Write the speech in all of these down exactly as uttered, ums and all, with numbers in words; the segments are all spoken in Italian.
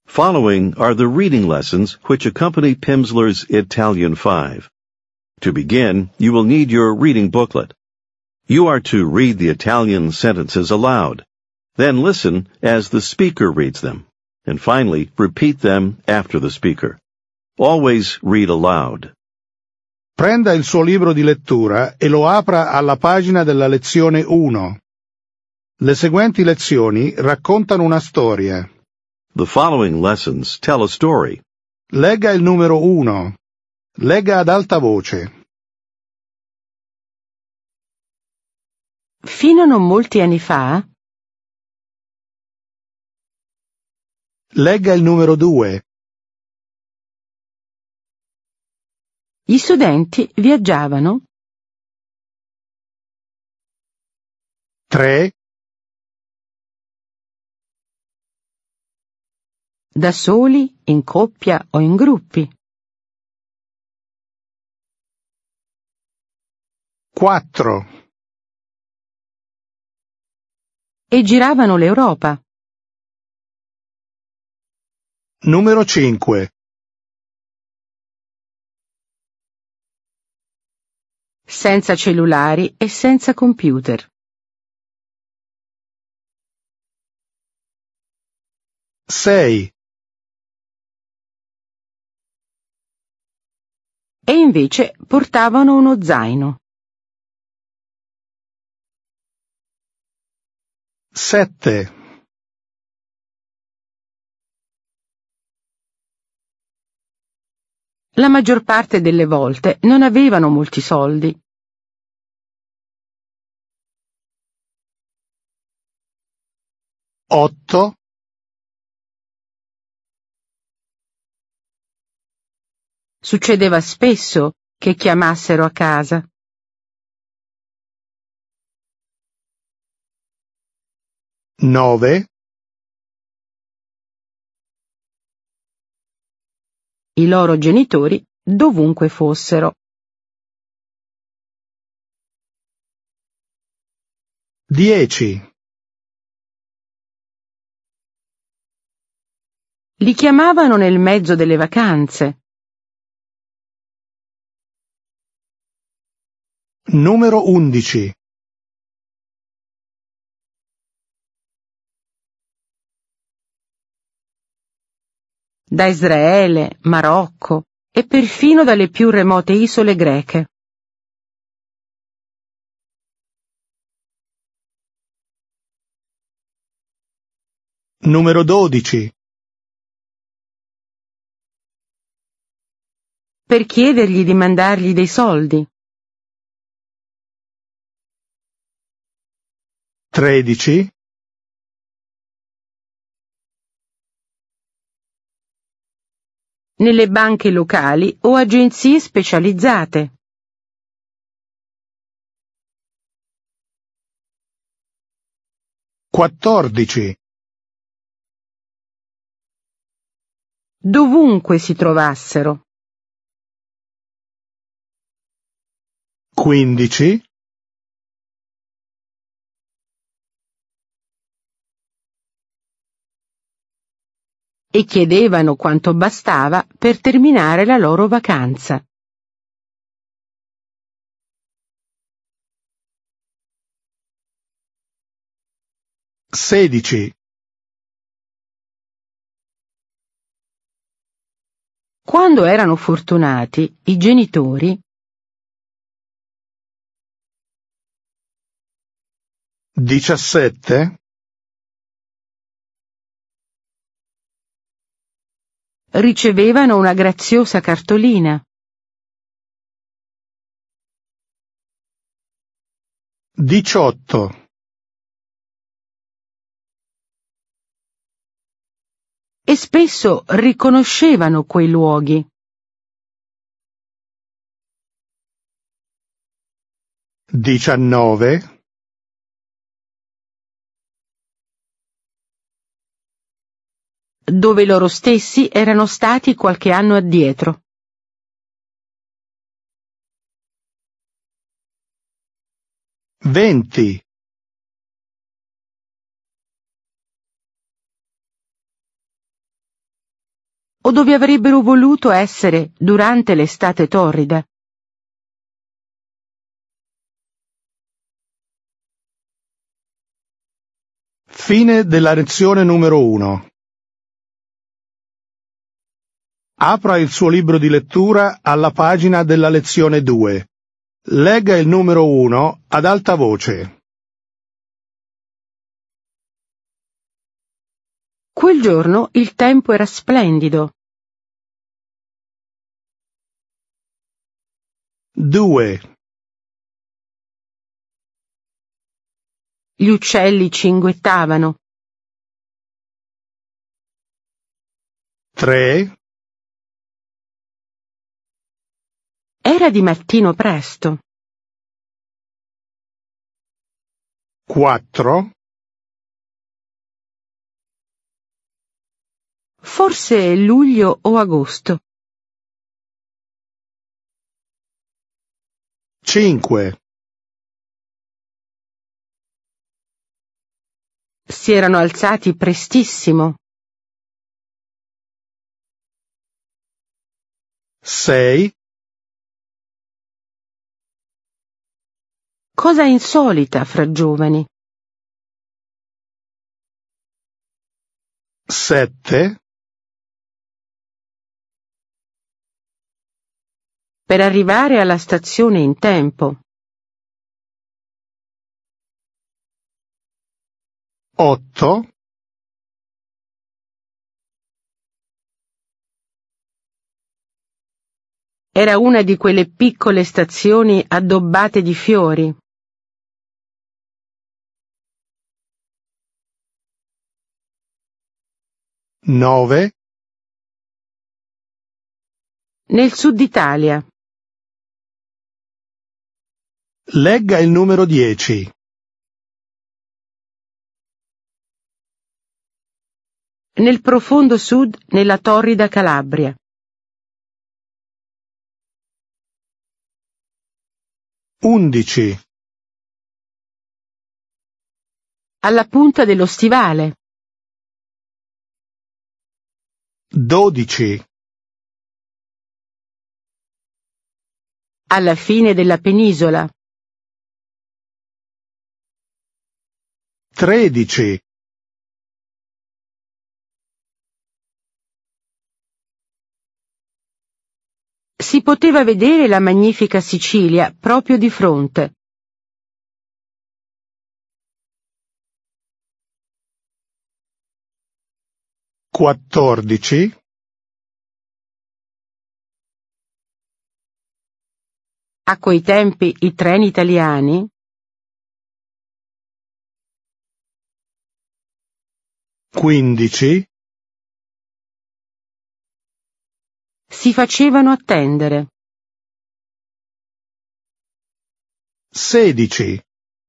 Following are the reading lessons which accompany Pimsleur's Italian five. To begin, you will need your reading booklet. You are to read the Italian sentences aloud. Then listen as the speaker reads them. And finally, repeat them after the speaker. Always read aloud. Prenda il suo libro di lettura e lo apra alla pagina della lezione uno. Le seguenti lezioni raccontano una storia. The following lessons tell a story. Legga il numero uno. Legga ad alta voce. Fino a non molti anni fa, Legga il numero due. gli studenti viaggiavano tre. da soli, in coppia o in gruppi. quattro. E giravano l'Europa. Numero cinque. Senza cellulari e senza computer. sei. E invece portavano uno zaino. sette. La maggior parte delle volte non avevano molti soldi. otto. Succedeva spesso che chiamassero a casa. nove. I loro genitori dovunque fossero. dieci. Li chiamavano nel mezzo delle vacanze. Numero undici. Da Israele, Marocco e perfino dalle più remote isole greche. Numero dodici. Per chiedergli di mandargli dei soldi. tredici. Nelle banche locali o agenzie specializzate. quattordici. Dovunque si trovassero. quindici. E chiedevano quanto bastava per terminare la loro vacanza. sedici. Quando erano fortunati, i genitori diciassette. ricevevano una graziosa cartolina. diciotto. E spesso riconoscevano quei luoghi. diciannove. Dove loro stessi erano stati qualche anno addietro. venti. o dove avrebbero voluto essere durante l'estate torrida. Fine della lezione numero uno. Apra il suo libro di lettura alla pagina della lezione due. Legga il numero uno ad alta voce. Quel giorno il tempo era splendido. due. Gli uccelli cinguettavano. tre. Era di mattino presto. quattro. Forse luglio o agosto. cinque. Si erano alzati prestissimo. sei. Cosa insolita fra giovani. sette. Per arrivare alla stazione in tempo. otto. Era una di quelle piccole stazioni addobbate di fiori. nove. Nel sud Italia. Legga il numero dieci. Nel profondo sud, nella torrida Calabria. undici. Alla punta dello stivale. dodici. Alla fine della penisola. tredici. Si poteva vedere la magnifica Sicilia proprio di fronte. quattordici. A quei tempi i treni italiani quindici. si facevano attendere. sedici.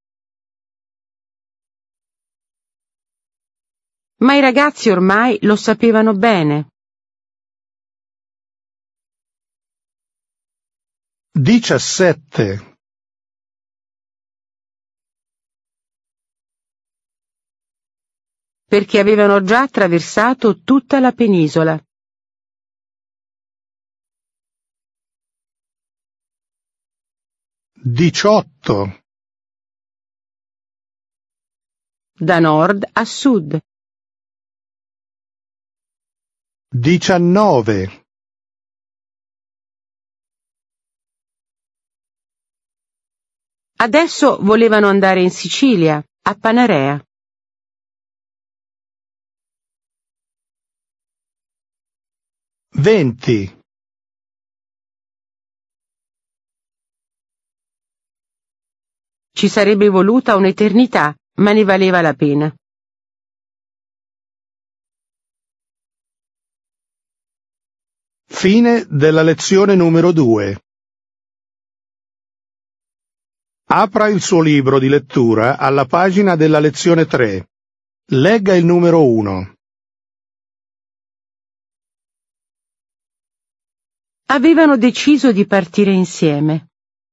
Ma i ragazzi ormai lo sapevano bene. diciassette. Perché avevano già attraversato tutta la penisola. diciotto. Da nord a sud. diciannove. Adesso volevano andare in Sicilia, a Panarea. venti. Ci sarebbe voluta un'eternità, ma ne valeva la pena. Fine della lezione numero due. Apra il suo libro di lettura alla pagina della lezione tre. Legga il numero uno. Avevano deciso di partire insieme.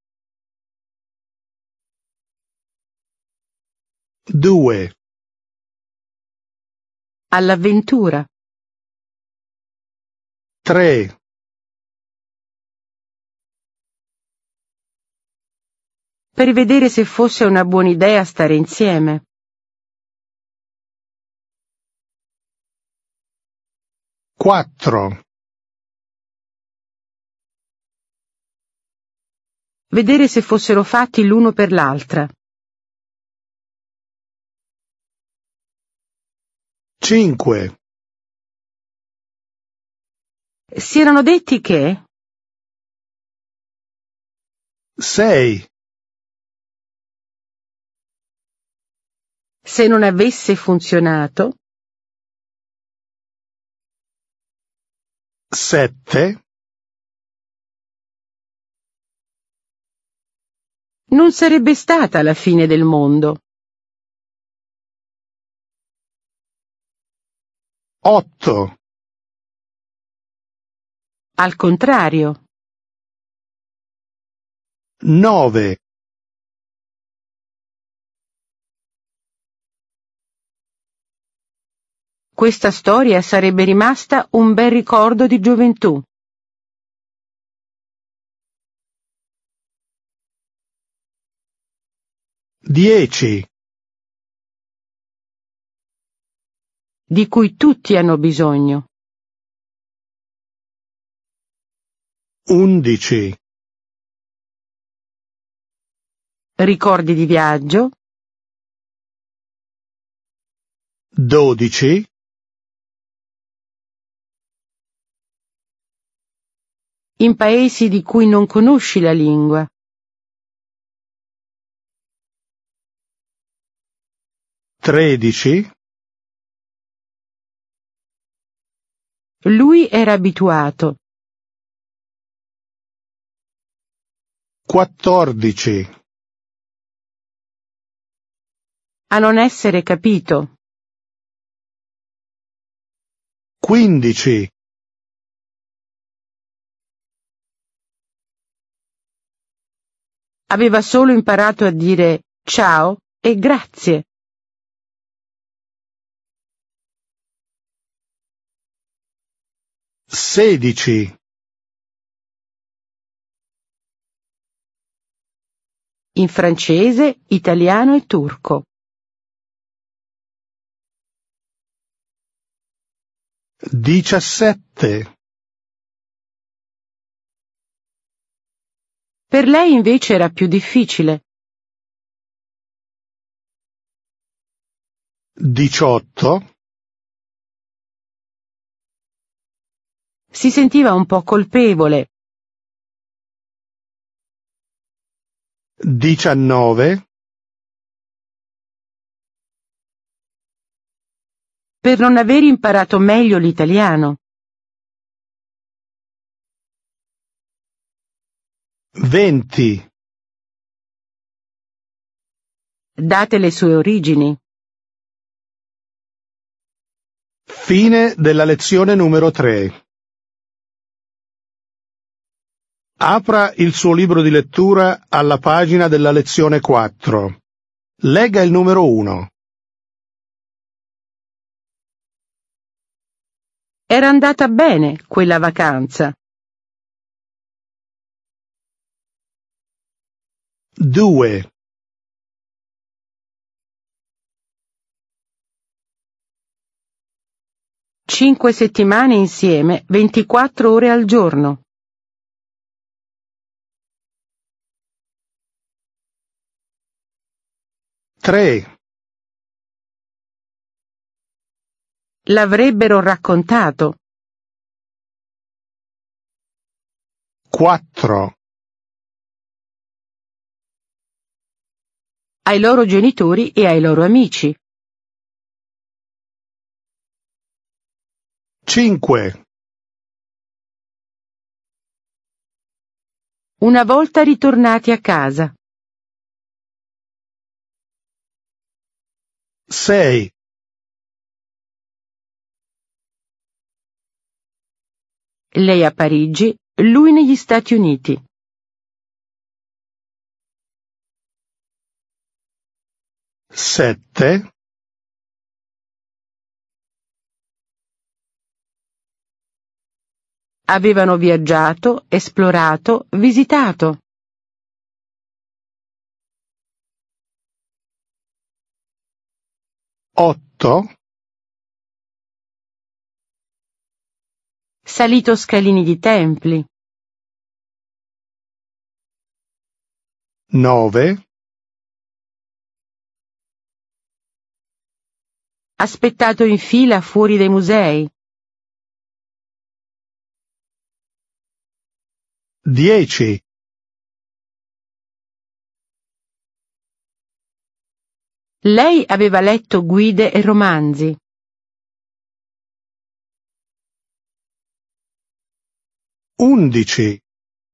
due. All'avventura. tre, per vedere se fosse una buona idea stare insieme. quattro, Vedere se fossero fatti l'uno per l'altra. cinque, Si erano detti che, sei, se non avesse funzionato, sette, non sarebbe stata la fine del mondo. otto, Al contrario, nove, questa storia sarebbe rimasta un bel ricordo di gioventù. dieci, Di cui tutti hanno bisogno. undici, Ricordi di viaggio, dodici, in paesi di cui non conosci la lingua. tredici, Lui era abituato. quattordici, A non essere capito. quindici, Aveva solo imparato a dire ciao e grazie. sedici, In francese, italiano e turco. diciassette, Per lei invece era più difficile. diciotto, Si sentiva un po' colpevole. diciannove, Per non aver imparato meglio l'italiano. venti. Date le sue origini. Fine della lezione numero tre. Apra il suo libro di lettura alla pagina della lezione quattro. Legga il numero uno. Era andata bene quella vacanza. due. Cinque settimane insieme, ventiquattro ore al giorno. tre. L'avrebbero raccontato. quattro. Ai loro genitori e ai loro amici. cinque. Una volta ritornati a casa. sei. Lei a Parigi, lui negli Stati Uniti. sette. Avevano viaggiato, esplorato, visitato. Otto. Salito scalini di templi. Nove. Aspettato in fila fuori dai musei. Dieci. Lei aveva letto guide e romanzi. Undici.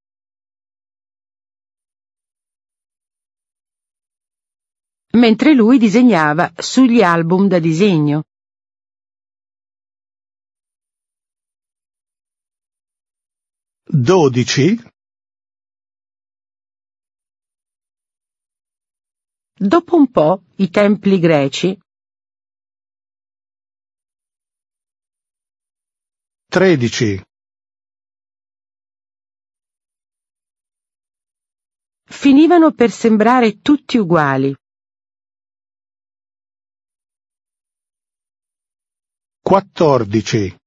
Mentre lui disegnava sugli album da disegno. Dodici. Dopo un po', i templi greci. Tredici. Finivano per sembrare tutti uguali. Quattordici.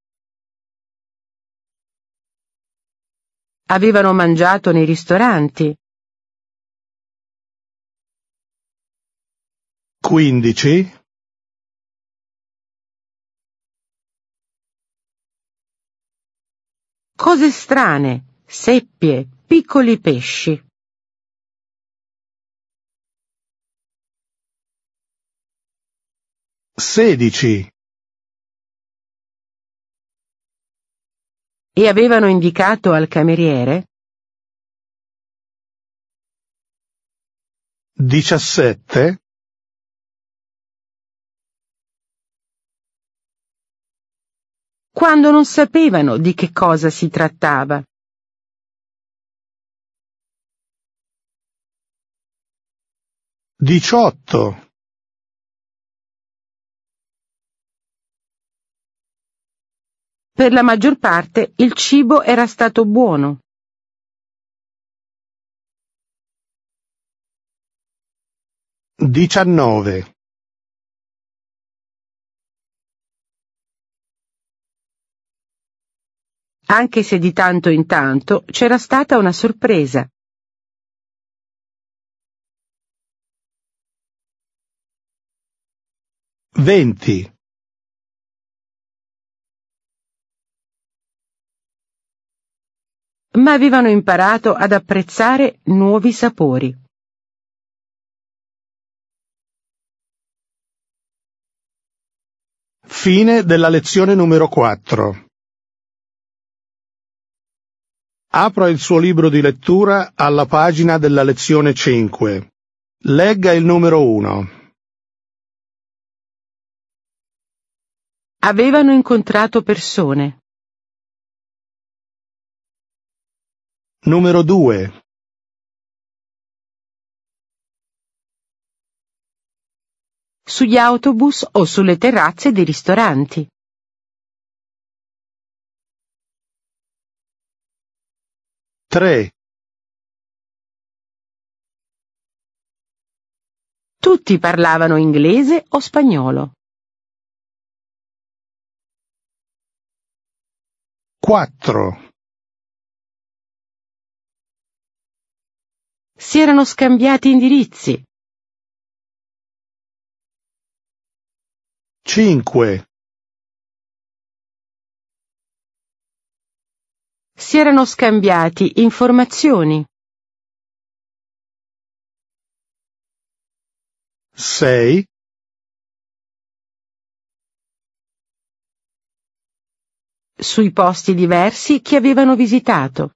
Avevano mangiato nei ristoranti. Quindici. Cose strane, seppie, piccoli pesci. Sedici. E avevano indicato al cameriere. Diciassette. Quando non sapevano di che cosa si trattava. Diciotto. Per la maggior parte il cibo era stato buono. Diciannove. Anche se di tanto in tanto c'era stata una sorpresa. Venti. Ma avevano imparato ad apprezzare nuovi sapori. Fine della lezione numero quattro. Apra il suo libro di lettura alla pagina della lezione cinque. Legga il numero uno. Avevano incontrato persone. Numero due. Sugli autobus o sulle terrazze dei ristoranti. Tre. Tutti parlavano inglese o spagnolo. Quattro. Si erano scambiati indirizzi. Cinque. Si erano scambiati informazioni. Sei. Sui posti diversi che avevano visitato.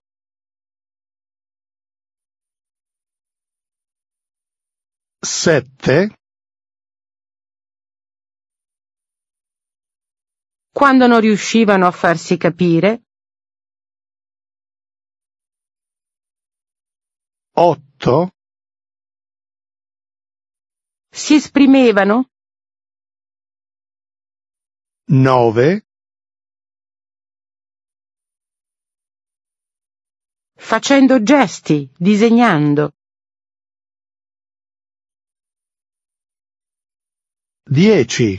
Sette. Quando non riuscivano a farsi capire. Otto. Si esprimevano. Nove. facendo gesti, disegnando. Dieci.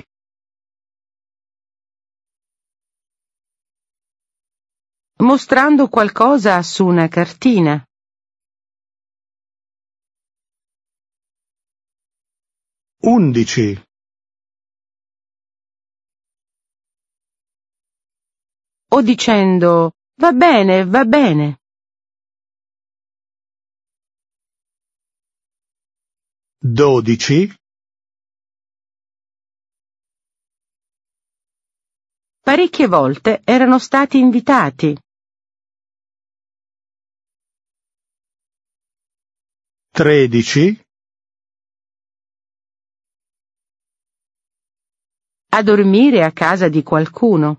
Mostrando qualcosa su una cartina. Undici. O dicendo va bene, va bene. Dodici. Parecchie volte erano stati invitati. Tredici. A dormire a casa di qualcuno.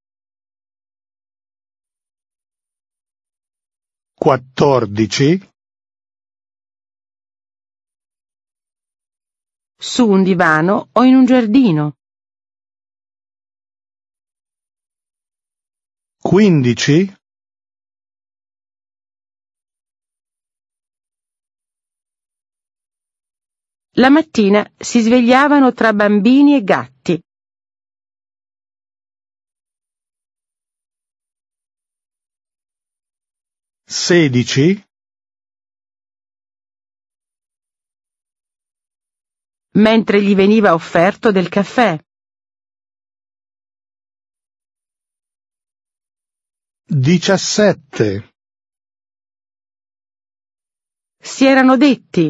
Quattordici. Su un divano o in un giardino. Quindici. La mattina si svegliavano tra bambini e gatti. Sedici. Mentre gli veniva offerto del caffè. Diciassette. Si erano detti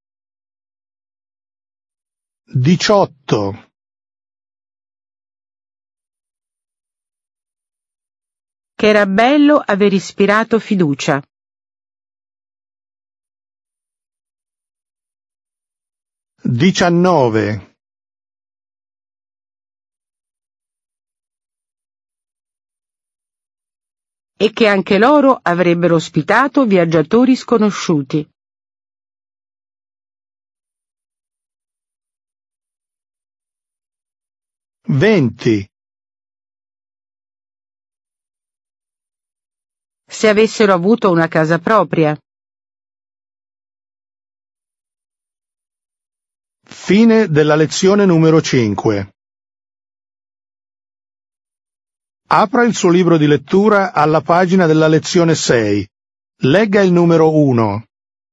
Diciotto. che era bello aver ispirato fiducia. Diciannove. E che anche loro avrebbero ospitato viaggiatori sconosciuti. Venti. Se avessero avuto una casa propria. Fine della lezione numero cinque. Apra il suo libro di lettura alla pagina della lezione sei. Legga il numero uno.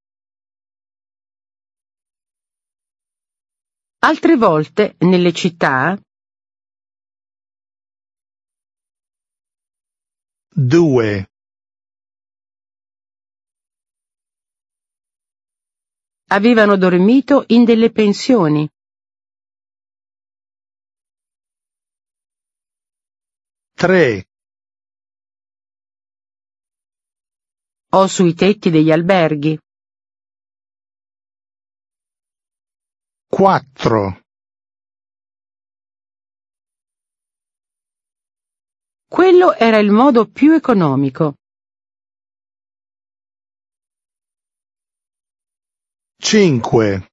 Altre volte, nelle città, Due. avevano dormito in delle pensioni. Tre. O sui tetti degli alberghi. Quattro. Quello era il modo più economico. Cinque.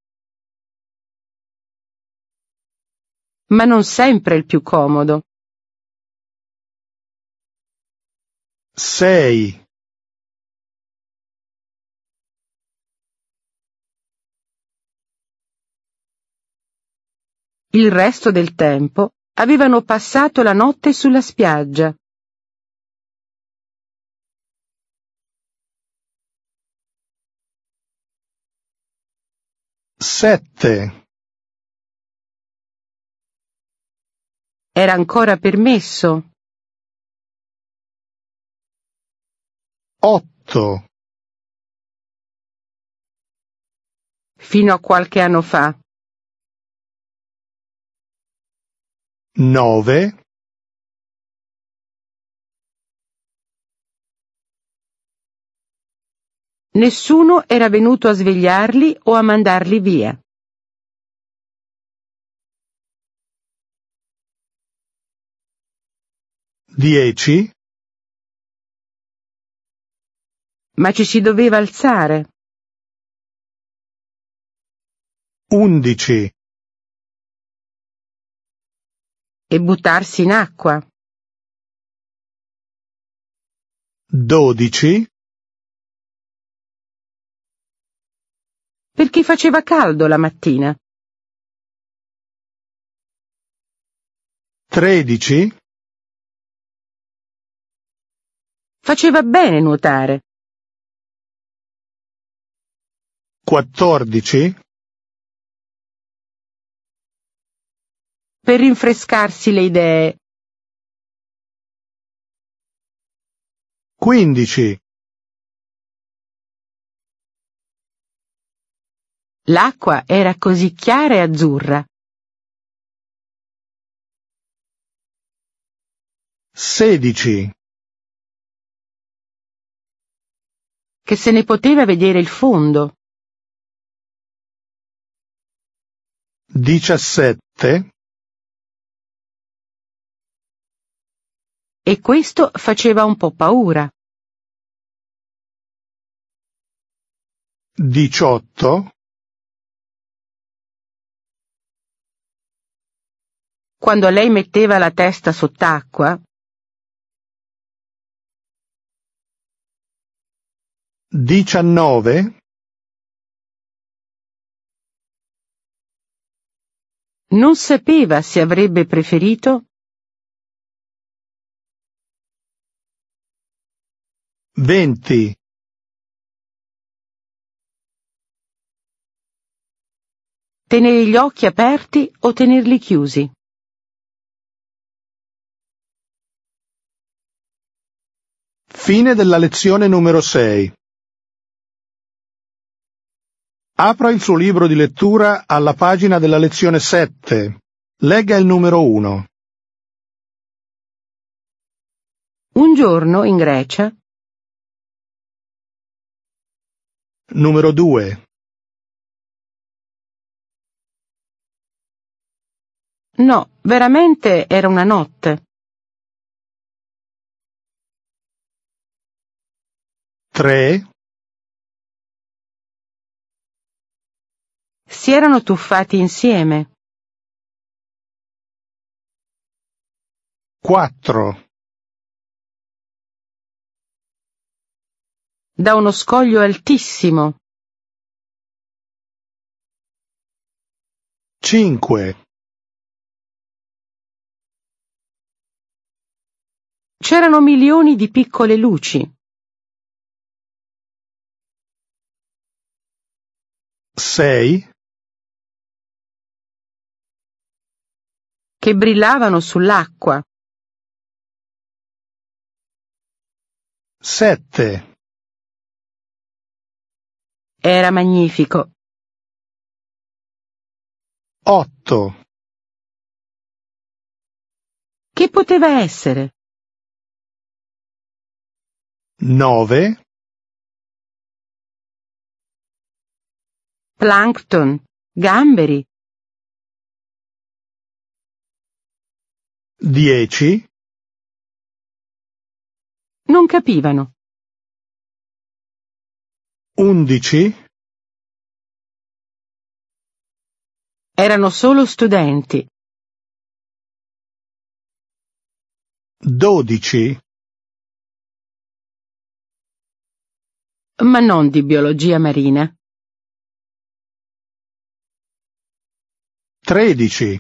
Ma non sempre il più comodo. Sei. Il resto del tempo avevano passato la notte sulla spiaggia. Sette. Era ancora permesso. Otto. Fino a qualche anno fa. Nove. Nessuno era venuto a svegliarli o a mandarli via. Dieci. Ma ci si doveva alzare. Undici. E buttarsi in acqua. Dodici. perché faceva caldo la mattina. tredici. Faceva bene nuotare. quattordici. Per rinfrescarsi le idee. quindici. L'acqua era così chiara e azzurra. sedici. Che se ne poteva vedere il fondo. diciassette. E questo faceva un po' paura. diciotto. Quando lei metteva la testa sott'acqua, diciannove. non sapeva se avrebbe preferito venti. tenere gli occhi aperti o tenerli chiusi. Fine della lezione numero sei. Apra il suo libro di lettura alla pagina della lezione sette. Legga il numero uno. Un giorno in Grecia, Numero due. no, veramente era una notte. tre. Si erano tuffati insieme. quattro. Da uno scoglio altissimo. cinque. C'erano milioni di piccole luci. sei. Che brillavano sull'acqua. sette. Era magnifico. otto. Che poteva essere? nove. Plankton, gamberi. dieci. Non capivano. undici. Erano solo studenti. dodici. Ma non di biologia marina. tredici.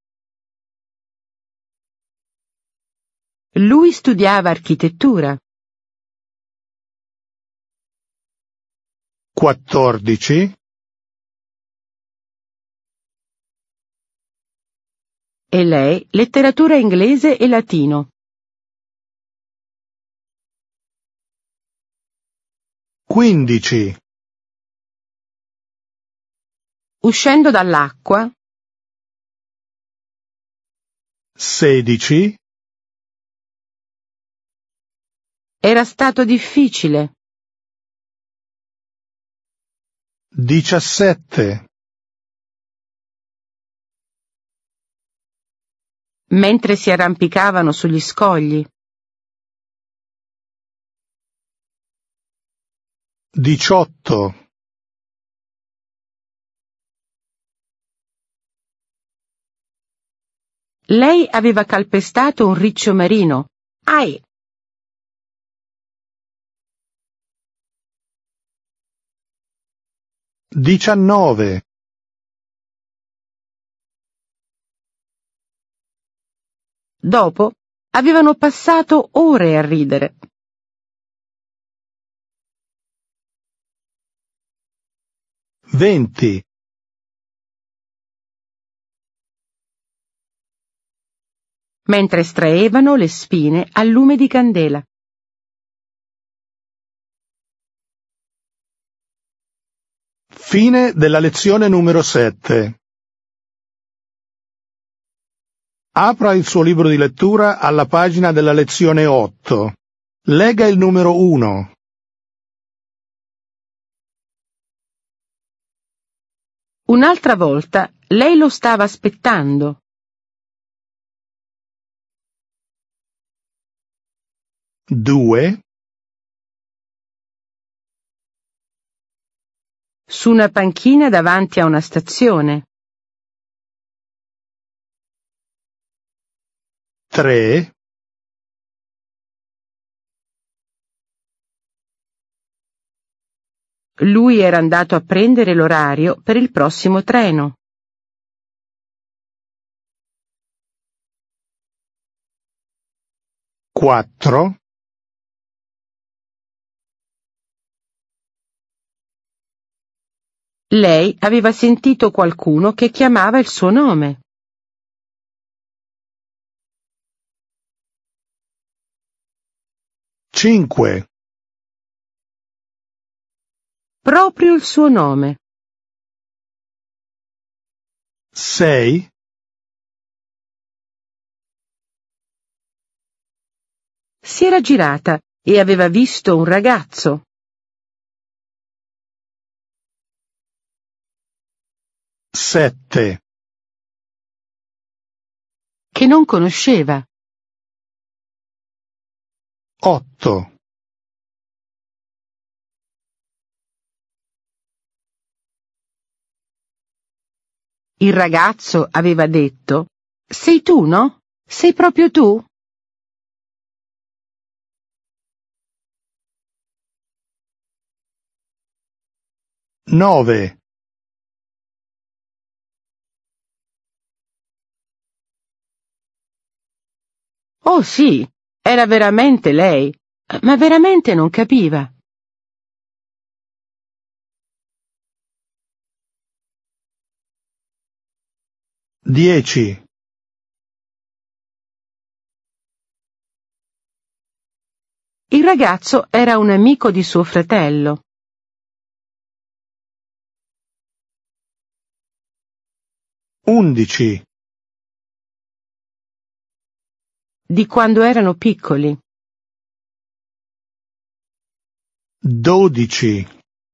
Lui studiava architettura. quattordici. E lei letteratura inglese e latino. quindici. Uscendo dall'acqua, sedici. era stato difficile. diciassette. Mentre si arrampicavano sugli scogli. diciotto. Lei aveva calpestato un riccio marino. Ai! diciannove. Dopo avevano passato ore a ridere. venti. Mentre estraevano le spine al lume di candela. Fine della lezione numero sette. Apra il suo libro di lettura alla pagina della lezione otto. Lega il numero uno. Un'altra volta lei lo stava aspettando. due. Su una panchina davanti a una stazione. tre. Lui era andato a prendere l'orario per il prossimo treno. quattro. Lei aveva sentito qualcuno che chiamava il suo nome. cinque. Proprio il suo nome. sei. Si era girata e aveva visto un ragazzo. sette. Che non conosceva. otto. Il ragazzo aveva detto: «Sei tu, no? Sei proprio tu?» nove. Oh sì, era veramente lei, ma veramente non capiva. dieci. Il ragazzo era un amico di suo fratello. undici. Di quando erano piccoli. dodici.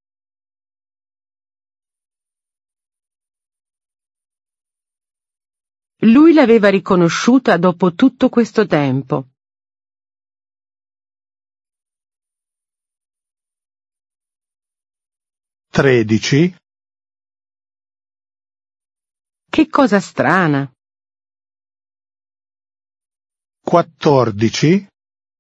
Lui l'aveva riconosciuta dopo tutto questo tempo. tredici. Che cosa strana. quattordici.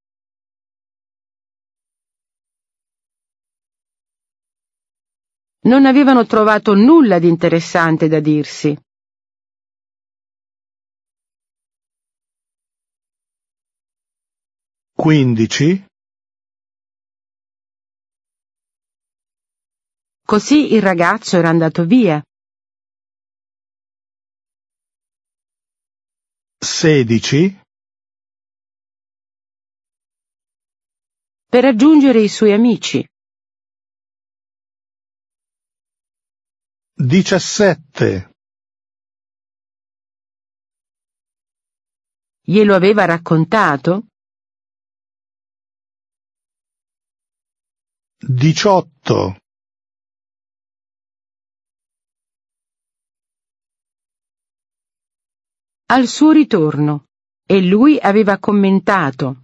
Non avevano trovato nulla di interessante da dirsi. quindici. Così il ragazzo era andato via. sedici. Per raggiungere i suoi amici. diciassette. Glielo aveva raccontato? diciotto. Al suo ritorno. E lui aveva commentato.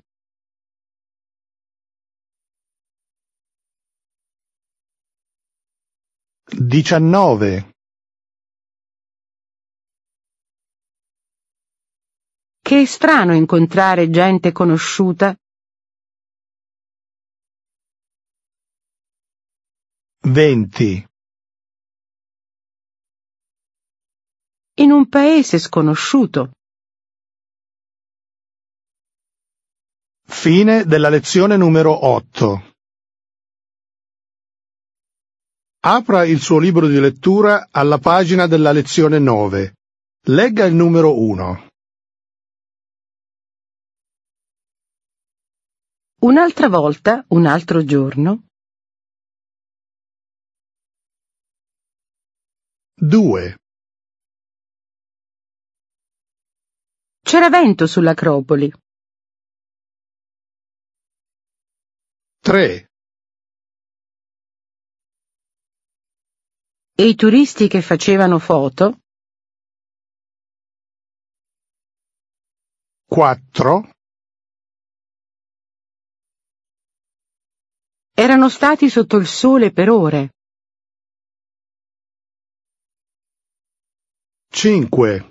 diciannove. Che è strano incontrare gente conosciuta. venti. in un paese sconosciuto. Fine della lezione numero otto. Apra il suo libro di lettura alla pagina della lezione nove. Legga il numero uno. Un'altra volta, un altro giorno. due. C'era vento sull'Acropoli. tre. E i turisti che facevano foto. quattro. Erano stati sotto il sole per ore. cinque.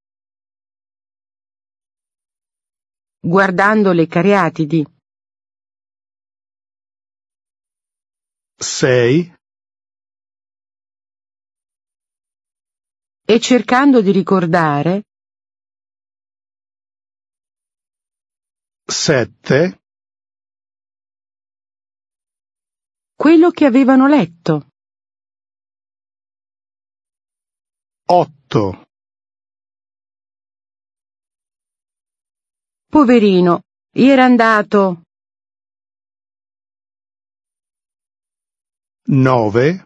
Guardando le Cariatidi. sei. E cercando di ricordare. sette. Quello che avevano letto. otto. Poverino, era andato. nove.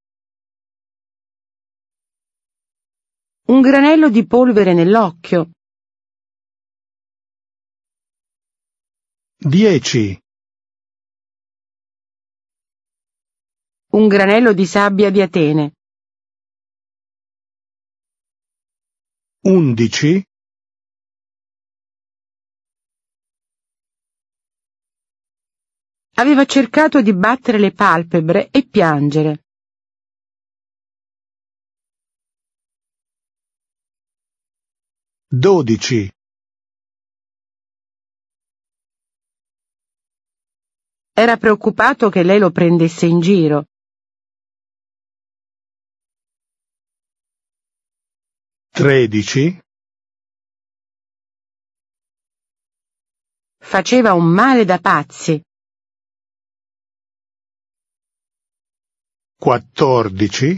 Un granello di polvere nell'occhio. dieci. Un granello di sabbia di Atene. undici. Aveva cercato di battere le palpebre e piangere. dodici. Era preoccupato che lei lo prendesse in giro. tredici. Faceva un male da pazzi. quattordici.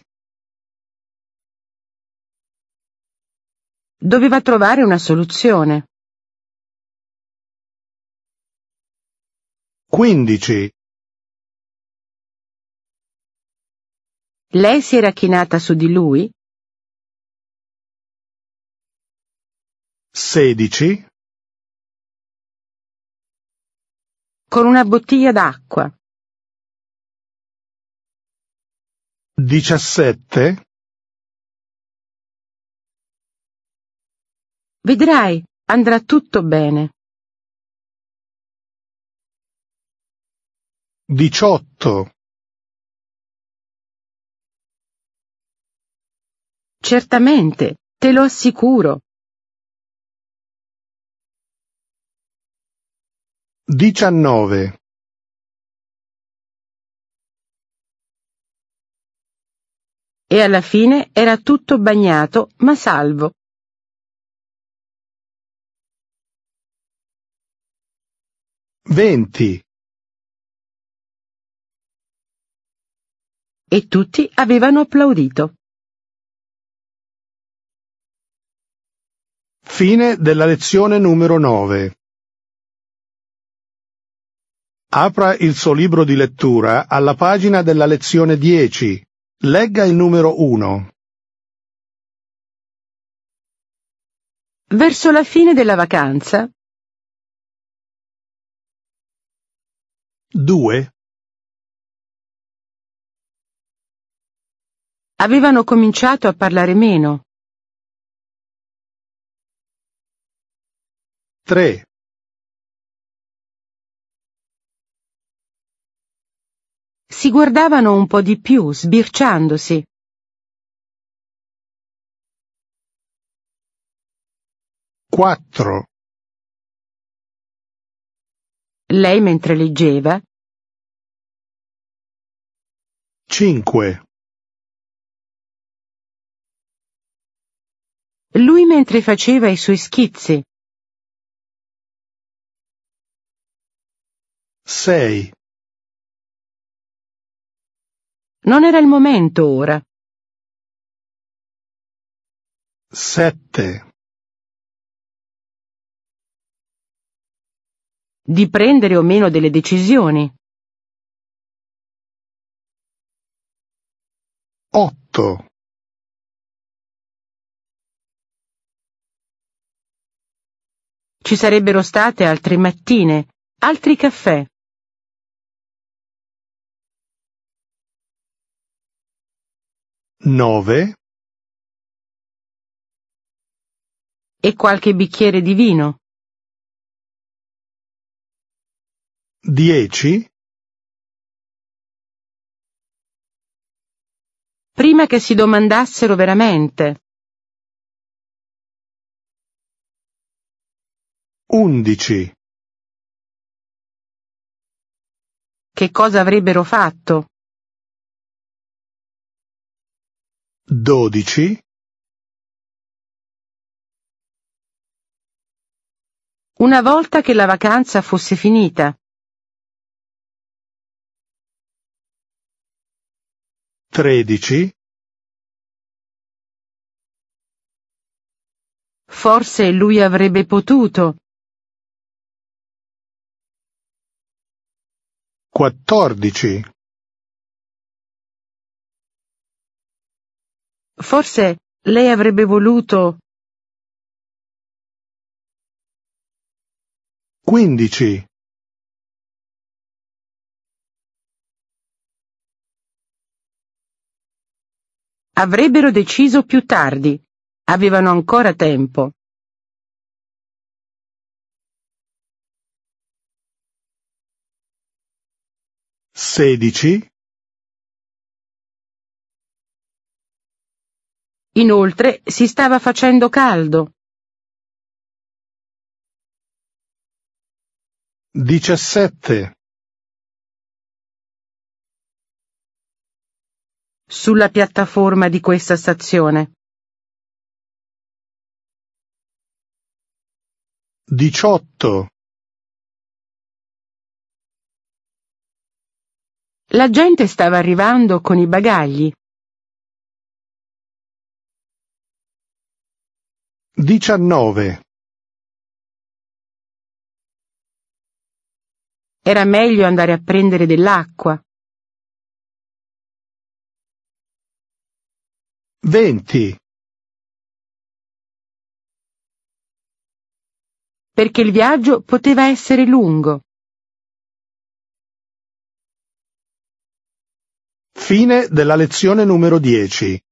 Doveva trovare una soluzione. quindici. Lei si era chinata su di lui. sedici. Con una bottiglia d'acqua. diciassette. Vedrai, andrà tutto bene. diciotto. Certamente, te lo assicuro. diciannove. E alla fine era tutto bagnato, ma salvo. venti. E tutti avevano applaudito. Fine della lezione numero nove. Apra il suo libro di lettura alla pagina della lezione dieci. Legga il numero uno. Verso la fine della vacanza. due. Avevano cominciato a parlare meno. tre. Si guardavano un po' di più, sbirciandosi. quattro. Lei mentre leggeva. cinque. Lui mentre faceva i suoi schizzi. sei. Non era il momento ora. sette. Di prendere o meno delle decisioni. otto. Ci sarebbero state altre mattine, altri caffè. nove. E qualche bicchiere di vino. dieci. Prima che si domandassero veramente. undici. Che cosa avrebbero fatto? dodici. Una volta che la vacanza fosse finita. tredici. Forse lui avrebbe potuto. quattordici. Forse lei avrebbe voluto. quindici. Avrebbero deciso più tardi. Avevano ancora tempo. sedici. Inoltre si stava facendo caldo. diciassette. Sulla piattaforma di questa stazione. diciotto. La gente stava arrivando con i bagagli. diciannove. Era meglio andare a prendere dell'acqua. venti. Perché il viaggio poteva essere lungo. Fine della lezione numero dieci.